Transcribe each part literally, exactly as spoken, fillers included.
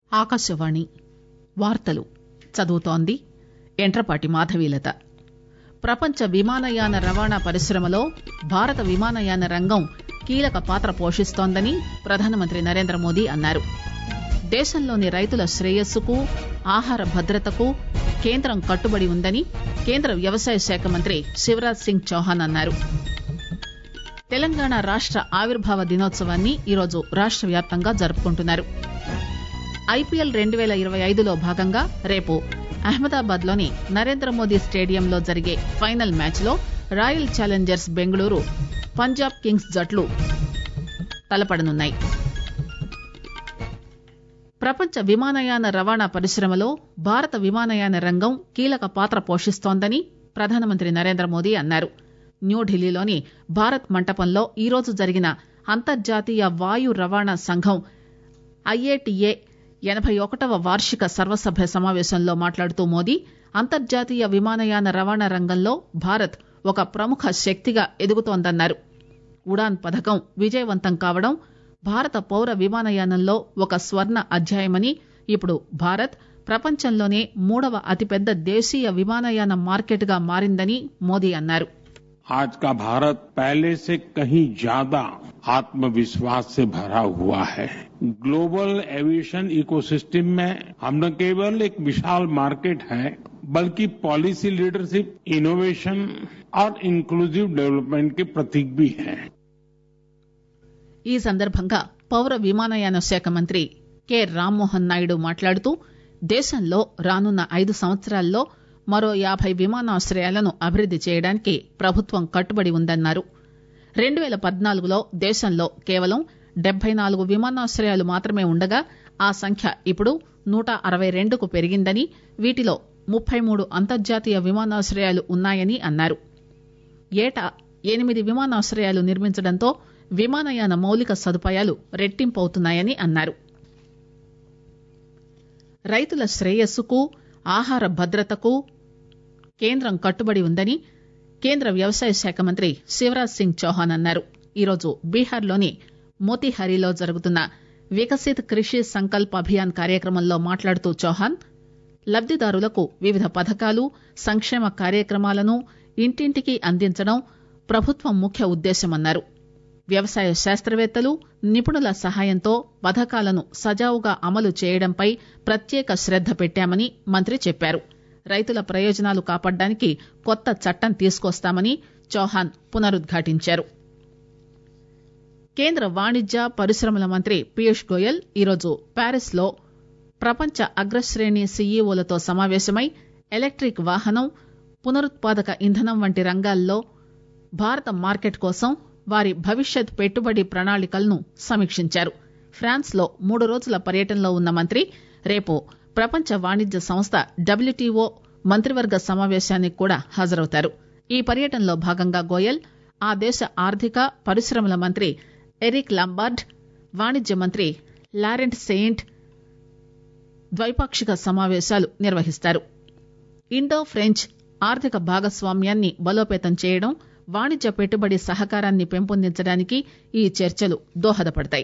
ఆకాశవాణి వార్తలు చదువుతోంది ఎంట్రపాటి మాధవీలత. ప్రపంచ విమానయాన రవాణా పరిశ్రమలో భారత విమానయాన రంగం కీలక పాత్ర పోషిస్తోందని ప్రధానమంత్రి నరేంద్రమోదీ అన్నారు. దేశంలోని రైతుల శ్రేయస్సుకు ఆహార భద్రతకు కేంద్రం కట్టుబడి ఉందని కేంద్ర వ్యవసాయ శాఖ మంత్రి శివరాజ్ సింగ్ చౌహాన్ అన్నారు. తెలంగాణ రాష్ట ఆవిర్భావ దినోత్సవాన్ని ఈరోజు రాష్ట వ్యాప్తంగా జరుపుకుంటున్నారు. ఐపీఎల్ రెండు పేల ఇరవై ఐదులో భాగంగా రేపు అహ్మదాబాద్ లోని నరేంద్రమోదీ స్టేడియంలో జరిగే ఫైనల్ మ్యాచ్ లో Royal Challengers Bengaluru Punjab Kings జట్లు తలపడనున్నాయి. ప్రపంచ విమానయాన రవాణా పరిశ్రమలో భారత విమానయాన రంగం కీలక పాత్ర పోషిస్తోందని ప్రధానమంత్రి నరేంద్రమోదీ అన్నారు. న్యూఢిల్లీలోని భారత్ మంటపంలో ఈరోజు జరిగిన అంతర్జాతీయ వాయు రవాణా సంఘం ఐఏటీఏ ఎనబై ఒకటవ వార్షిక సర్వసభ్య సమావేశంలో మాట్లాడుతూ మోదీ అంతర్జాతీయ విమానయాన రవాణా రంగంలో భారత్ ఒక ప్రముఖ శక్తిగా ఎదుగుతోందన్నారు. ఉడాన్ పథకం విజయవంతం కావడం భారత పౌర విమానయానంలో ఒక స్వర్ణ అధ్యాయమని, ఇప్పుడు భారత్ ప్రపంచంలోనే మూడవ అతిపెద్ద దేశీయ విమానయాన మార్కెట్ గా మారిందని మోదీ అన్నారు. आज का भारत पहले से कहीं ज्यादा आत्मविश्वास से भरा हुआ है. ग्लोबल एविएशन इकोसिस्टम में हम न केवल एक विशाल मार्केट है, बल्कि पॉलिसी लीडरशिप, इनोवेशन और इंक्लूसिव डेवलपमेंट के प्रतीक भी है. ఈ సందర్భంగా పౌర విమానయాన శాఖ మంత్రి కె రామ్మోహన్ నాయుడు మాట్లాడుతూ దేశంలో రానున్న ఐదు సంవత్సరాల్లో మరో యాభై విమానాశ్రయాలను అభివృద్ది చేయడానికి ప్రభుత్వం కట్టుబడి ఉందన్నారు. రెండు పేల పద్నాలుగులో దేశంలో కేవలం డెబ్బై నాలుగు విమానాశ్రయాలు మాత్రమే ఉండగా ఆ సంఖ్య ఇప్పుడు నూట అరవై రెండుకు పెరిగిందని, వీటిలో ముప్పై మూడు అంతర్జాతీయ విమానాశ్రయాలు ఉన్నాయని అన్నారు. ఏటా ఎనిమిది విమానాశ్రయాలు నిర్మించడంతో విమానయాన మౌలిక సదుపాయాలు రెట్టింపవుతున్నాయని అన్నారు. రైతుల శ్రేయస్సుకు ఆహార భద్రతకు కేంద్రం కట్టుబడి ఉందని కేంద్ర వ్యవసాయ శాఖ మంత్రి శివరాజ్ సింగ్ చౌహాన్ అన్నారు. ఈరోజు బీహార్లోని మోతీహారీలో జరుగుతున్న వికసిత్ కృషి సంకల్ప్ అభియాన్ కార్యక్రమంలో మాట్లాడుతూ చౌహాన్ లబ్దిదారులకు వివిధ పథకాలు, సంక్షేమ కార్యక్రమాలను ఇంటింటికి అందించడం ప్రభుత్వం ముఖ్య ఉద్దేశమన్నారు. వ్యవసాయ శాస్త్రవేత్తలు, నిపుణుల సహాయంతో పథకాలను సజావుగా అమలు చేయడంపై ప్రత్యేక శ్రద్ద పెట్టామని మంత్రి చెప్పారు. రైతుల ప్రయోజనాలు కాపాడడానికి కొత్త చట్టం తీసుకొస్తామని చౌహాన్ పునరుద్ఘాటించారు. కేంద్ర వాణిజ్య పరిశ్రమల మంత్రి పీయూష్ గోయల్ ఈరోజు ప్యారిస్ లో ప్రపంచ అగ్రశ్రేణి సీఈఓలతో సమావేశమై ఎలక్ట్రిక్ వాహనం, పునరుత్పాదక ఇంధనం వంటి రంగాల్లో భారత మార్కెట్ కోసం వారి భవిష్యత్ పెట్టుబడి ప్రణాళికలను సమీక్షించారు. ఫ్రాన్స్ లో మూడు రోజుల పర్యటనలో ఉన్న మంత్రి రేపు ప్రపంచ వాణిజ్య సంస్థ డబ్ల్యూటీఓ మంత్రివర్గ సమావేశానికి కూడా హాజరవుతారు. ఈ పర్యటనలో భాగంగా గోయల్ ఆ దేశ ఆర్థిక పరిశ్రమల మంత్రి ఎరిక్ లాంబార్డ్, వాణిజ్య మంత్రి లారెంట్ సెయింట్ ద్వైపాక్షిక సమావేశాలు నిర్వహిస్తారు. ఇండో ఫ్రెంచ్ ఆర్థిక భాగస్వామ్యాన్ని బలోపేతం చేయడం, వాణిజ్య పెట్టుబడి సహకారాన్ని పెంపొందించడానికి ఈ చర్చలు దోహదపడతాయి.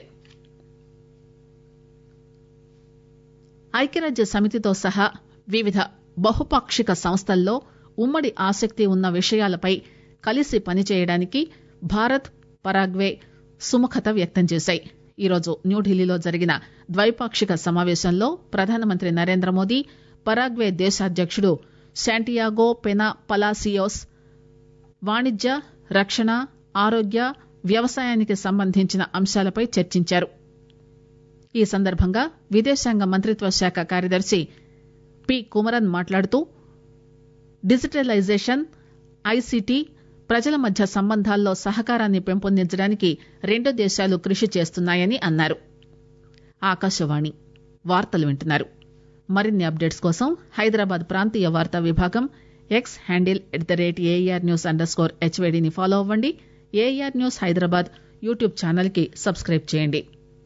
ఐక్యరాజ్య సమితితో సహా వివిధ బహుపాక్షిక సంస్థల్లో ఉమ్మడి ఆసక్తి ఉన్న విషయాలపై కలిసి పనిచేయడానికి భారత్, పరాగ్వే సుముఖత వ్యక్తం చేశాయి. ఈరోజు న్యూఢిల్లీలో జరిగిన ద్వైపాక్షిక సమావేశంలో ప్రధానమంత్రి నరేంద్రమోదీ, పరాగ్వే దేశాధ్యకుడు శాంటియాగో పెనా పలాసియోస్ వాణిజ్య, రక్షణ, ఆరోగ్య, వ్యవసాయానికి సంబంధించిన అంశాలపై చర్చించారు. ఈ సందర్భంగా విదేశాంగ మంత్రిత్వ శాఖ కార్యదర్శి పి కుమరన్ మాట్లాడుతూ డిజిటలైజేషన్, ఐసీటీ ప్రజల మధ్య సంబంధాల్లో సహకారాన్ని పెంపొందించడానికి రెండు దేశాలు కృషి చేస్తున్నాయని అన్నారు. ఆకాశవాణి వార్తలు వింటున్నారు. మరిన్ని అప్డేట్స్ కోసం హైదరాబాద్ ప్రాంతీయ వార్తా విభాగం X handle at the rate AIR news underscore హెచ్వైడీని ఫాలో అవ్వండి. AIR news Hyderabad YouTube channel కి సబ్స్క్రైబ్ చేయండి.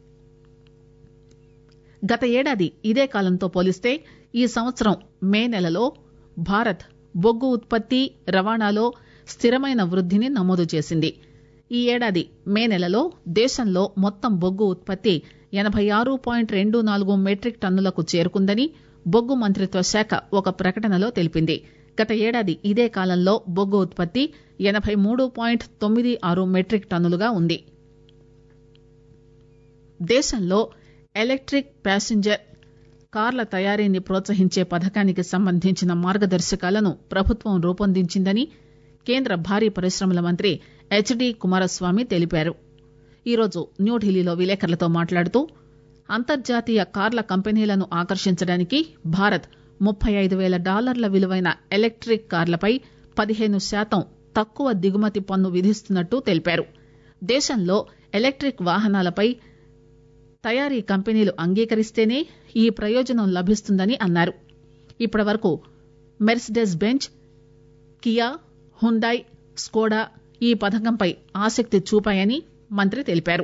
గత ఏడాది ఇదే కాలంతో పోలిస్తే ఈ సంవత్సరం మే నెలలో భారత్ బొగ్గు ఉత్పత్తి, రవాణాలో స్థిరమైన వృద్దిని నమోదు చేసింది. ఈ ఏడాది మే నెలలో దేశంలో మొత్తం బొగ్గు ఉత్పత్తి ఎనబై ఆరు పాయింట్ రెండు నాలుగు మెట్రిక్ టన్నులకు చేరుకుందని బొగ్గు మంత్రిత్వ శాఖ ఒక ప్రకటనలో తెలిపింది. గత ఏడాది ఇదే కాలంలో బొగ్గు ఉత్పత్తి ఎనబై మూడు పాయింట్ తొమ్మిది ఆరు మెట్రిక్ టన్నులుగా ఉంది. దేశంలో ఎలక్టిక్ ప్యాసింజర్ కార్ల తయారీని ప్రోత్సహించే పథకానికి సంబంధించిన మార్గదర్శకాలను ప్రభుత్వం రూపొందించిందని కేంద్ర భారీ పరిశ్రమల మంత్రి హెచ్ డి కుమారస్వామి తెలిపారు. ఈరోజు న్యూఢిల్లీలో విలేకరులతో మాట్లాడుతూ అంతర్జాతీయ కార్ల కంపెనీలను ఆకర్షించడానికి భారత్ ముప్పై ఐదు వేల డాలర్ల విలువైన ఎలక్టిక్ కార్లపై పదిహేను శాతం తక్కువ దిగుమతి పన్ను విధిస్తున్నట్టు తెలిపారు. దేశంలో ఎలక్టిక్ వాహనాలపై తయారీ కంపెనీలు అంగీకరిస్తేనే ఈ ప్రయోజనం లభిస్తుందని అన్నారు. ఇప్పటి వరకు Mercedes Benz, Kia, Hyundai, Skoda ఈ పథకంపై ఆసక్తి చూపాయని మంత్రి తెలిపారు.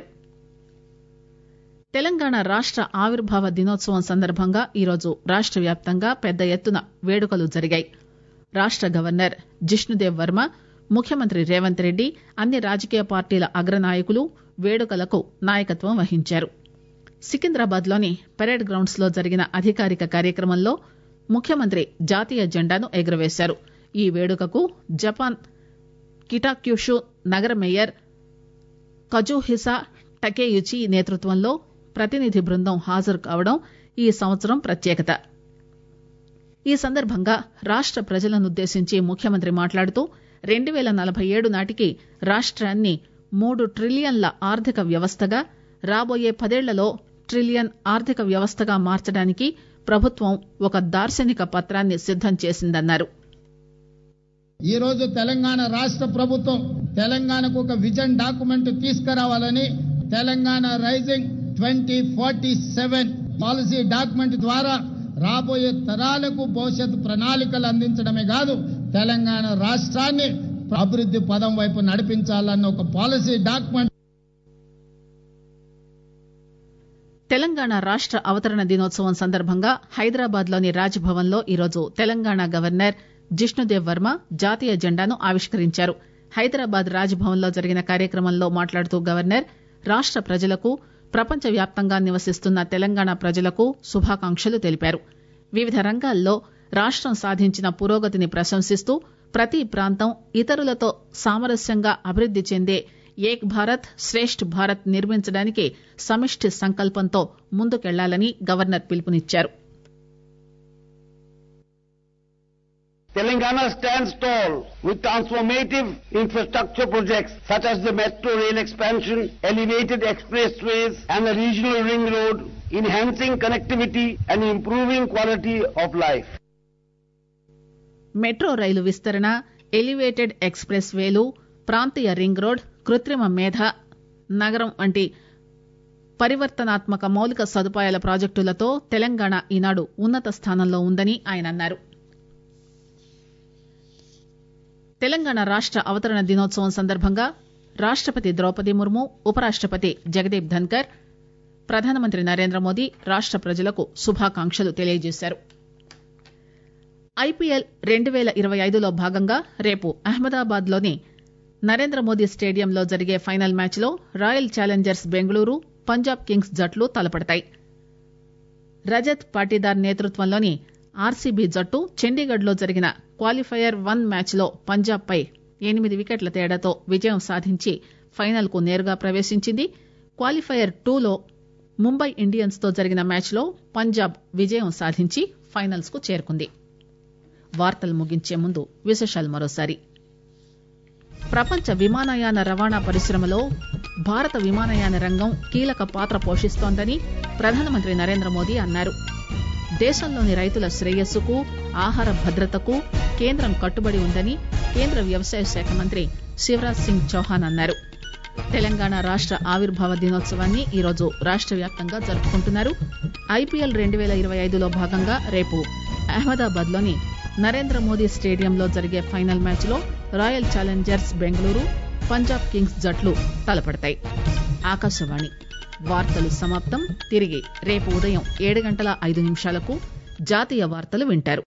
తెలంగాణ రాష్ట ఆవిర్భావ దినోత్సవం సందర్భంగా ఈరోజు రాష్ట వ్యాప్తంగా పెద్ద ఎత్తున వేడుకలు జరిగాయి. రాష్ట గవర్నర్ జిష్ణుదేవ్ వర్మ, ముఖ్యమంత్రి రేవంత్ రెడ్డి, అన్ని రాజకీయ పార్టీల అగ్రనాయకులు వేడుకలకు నాయకత్వం వహించారు. సికింద్రాబాద్ లోని పెరేడ్ గ్రౌండ్స్ లో జరిగిన అధికారిక కార్యక్రమంలో ముఖ్యమంత్రి జాతీయ జెండాను ఎగురవేశారు. ఈ వేడుకకు జపాన్ కిటాక్యుషు నగర మేయర్ కజుహిసా టకేయుచి నేతృత్వంలో ప్రతినిధి బృందం హాజరు కావడం ఈ సంవత్సరం ప్రత్యేకత. ఈ సందర్భంగా రాష్ట ప్రజలనుద్దేశించి ముఖ్యమంత్రి మాట్లాడుతూ రెండు పేల నలభై ఏడు నాటికి రాష్ట్రాన్ని మూడు ట్రిలియన్ల ఆర్థిక వ్యవస్థగా, రాబోయే పదేళ్లలో ట్రిలియన్ ఆర్థిక వ్యవస్థగా మార్చడానికి ప్రభుత్వం ఒక దార్శనిక పత్రాన్ని సిద్దం చేసిందన్నారు. ఈ రోజు తెలంగాణ రాష్ట్ర ప్రభుత్వం తెలంగాణకు ఒక విజన్ డాక్యుమెంట్ తీసుకురావాలని Telangana Rising twenty forty seven policy document ద్వారా రాబోయే తరాలకు భవిష్యత్ ప్రణాళికలు అందించడమే కాదు, తెలంగాణ రాష్ట్రాన్ని అభివృద్ధి పదం వైపు నడిపించాలన్న ఒక పాలసీ డాక్యుమెంట్. తెలంగాణ రాష్ట అవతరణ దినోత్సవం సందర్భంగా హైదరాబాద్ లోని రాజ్ భవన్ లో ఈరోజు తెలంగాణ గవర్నర్ జిష్ణుదేవ్ వర్మ జాతీయ జెండాను ఆవిష్కరించారు. హైదరాబాద్ రాజ్ భవన్ లో జరిగిన కార్యక్రమంలో మాట్లాడుతూ గవర్నర్ రాష్ట ప్రజలకు, ప్రపంచ వ్యాప్తంగా నివసిస్తున్న తెలంగాణ ప్రజలకు శుభాకాంక్షలు తెలిపారు. వివిధ రంగాల్లో రాష్టం సాధించిన పురోగతిని ప్రశంసిస్తూ ప్రతి ప్రాంతం ఇతరులతో సామరస్యంగా అభివృద్ది చెందే ఏక్ భారత్ శ్రేష్ఠ్ భారత్ నిర్మించడానికి సమిష్టి సంకల్పంతో ముందుకెళ్లాలని గవర్నర్ పిలుపునిచ్చారు. Telangana stands tall with transformative infrastructure projects such as the metro rail expansion, elevated expressways and the regional ring road, enhancing connectivity and improving quality of life. Metro rail విస్తరణ, ఎలివేటెడ్ ఎక్స్ప్రెస్ వేలు, ప్రాంతీయ ring road, కృత్రిమ మేధ నగరం వంటి పరివర్తనాత్మక మౌలిక సదుపాయాల ప్రాజెక్టులతో తెలంగాణ ఈనాడు ఉన్నత స్థానంలో ఉందని ఆయన అన్నారు. తెలంగాణ రాష్ట అవతరణ దినోత్సవం సందర్భంగా రాష్టపతి ద్రౌపది ముర్ము, ఉపరాష్టపతి జగదీప్ ధన్కర్, ప్రధానమంత్రి నరేంద్ర మోదీ రాష్ట ప్రజలకు శుభాకాంక్షలు తెలియజేశారు. ఐపీఎల్ రెండు పేల ఇరవై ఐదులో భాగంగా రేపు అహ్మదాబాద్ లోని నరేంద్ర మోదీ స్టేడియంలో జరిగే ఫైనల్ మ్యాచ్ లో Royal Challengers Bengaluru, Punjab Kings జట్లు తలపడతాయి. రజత్ పాటీదార్ నేతృత్వంలోని ఆర్సీబీ జట్టు చండీగఢ్ లో జరిగిన క్వాలిఫైయర్ వన్ మ్యాచ్ లో పంజాబ్ పై ఎనిమిది వికెట్ల తేడాతో విజయం సాధించి ఫైనల్ కు నేరుగా ప్రవేశించింది. క్వాలిఫైయర్ టూలో ముంబై ఇండియన్స్ తో జరిగిన మ్యాచ్ లో పంజాబ్ విజయం సాధించి ఫైనల్స్ కు చేరుకుంది. వార్తలు ముగించే ముందు విశేషాలు మరోసారి. ప్రపంచ విమానయాన రవాణా పరిశ్రమలో భారత విమానయాన రంగం కీలక పాత్ర పోషిస్తోందని ప్రధానమంత్రి నరేంద్ర మోదీ అన్నారు. దేశంలోని రైతుల శ్రేయస్సుకు, ఆహార భద్రతకు కేంద్రం కట్టుబడి ఉందని కేంద్ర వ్యవసాయ శాఖ మంత్రి శివరాజ్ సింగ్ చౌహాన్ అన్నారు. తెలంగాణ రాష్ట ఆవిర్భావ దినోత్సవాన్ని ఈరోజు రాష్ట వ్యాప్తంగా జరుపుకుంటున్నారు. ఐపీఎల్ రెండు పేల ఇరవై ఐదులో భాగంగా రేపు అహ్మదాబాద్ లోని నరేంద్ర మోదీ స్టేడియంలో జరిగే ఫైనల్ మ్యాచ్ లో Royal Challengers Bengaluru, Punjab Kings జట్లు తలపడతాయి. ఆకాశవాణి వార్తలు సమాప్తం. తిరిగి రేపు ఉదయం ఏడు గంటల ఐదు నిమిషాలకు జాతీయ వార్తలు వింటారు.